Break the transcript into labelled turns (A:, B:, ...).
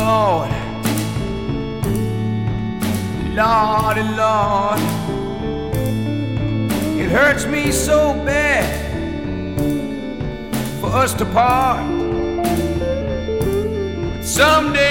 A: Lord, Lordy, Lord, it hurts me so bad for us to part. But someday